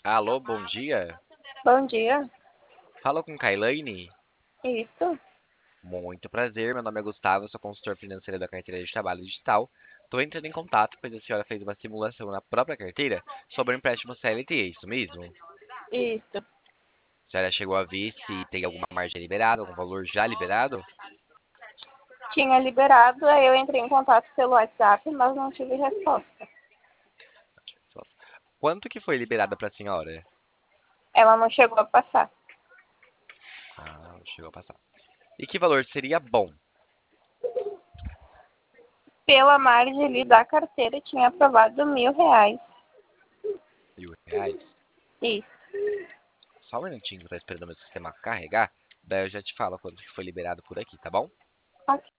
Alô, bom dia. Bom dia. Fala com Kailane. Isso, Muito prazer, meu nome é Gustavo, eu sou consultor financeiro da carteira de trabalho digital. Estou entrando em contato, pois a senhora fez uma simulação na própria carteira sobre o empréstimo CLT, é isso mesmo? isso. A senhora chegou a ver se tem alguma margem liberada, algum valor já liberado? Tinha liberado, aí eu entrei em contato pelo WhatsApp, mas não tive resposta. Quanto que foi liberada para a senhora? Ela não chegou a passar. Ah, não chegou a passar. E que valor seria bom? Pela margem ali da carteira, tinha aprovado R$ 1.000. R$ 1.000? Isso. Só um minutinho que eu tô esperando o meu sistema carregar, daí eu já te falo quanto que foi liberado por aqui, tá bom? Ok.